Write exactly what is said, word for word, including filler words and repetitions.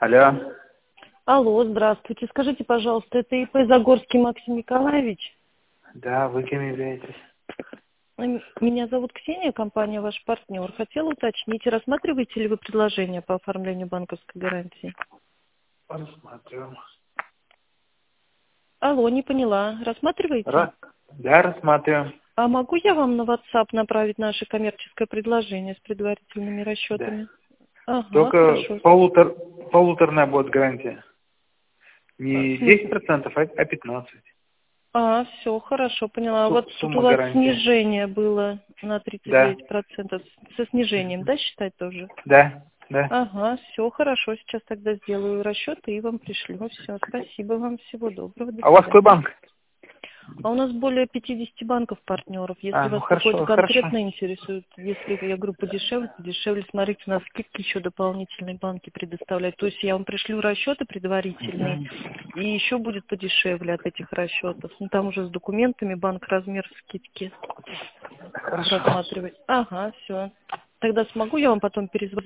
Алло. Алло, здравствуйте. Скажите, пожалуйста, это ИП Загорский Максим Николаевич? Да, вы кем являетесь? М- Меня зовут Ксения, компания «Ваш партнер». Хотела уточнить, рассматриваете ли вы предложение по оформлению банковской гарантии? Рассматриваем. Алло, не поняла. Рассматриваете? Ра... Да, рассматриваем. А могу я вам на WhatsApp направить наше коммерческое предложение с предварительными Да. расчетами? Ага, Только хорошо. полутор... полуторная будет гарантия. А, в Не десять смысле? процентов, а а пятнадцать. А, все, хорошо, поняла. А Су- вот тут у Сумма вас гарантии. снижение было на тридцать Да. девять процентов. Со снижением, да, считать тоже? Да, да. Ага, все хорошо. Сейчас тогда сделаю расчеты и вам пришлю. Все, спасибо вам, всего доброго, до А у вас какой свидания. банк? А у нас более пятидесяти банков партнеров. Если А, ну вас какой-то хорошо, хорошо. конкретно интересует, если я говорю подешевле, подешевле, смотрите, у нас скидки еще дополнительные банки предоставляют. То есть я вам пришлю расчеты предварительные, Мгм. и еще будет подешевле от этих расчетов. Ну там уже с документами банк размер скидки Хорошо. рассматривать. Ага, все. Тогда смогу я вам потом перезвонить?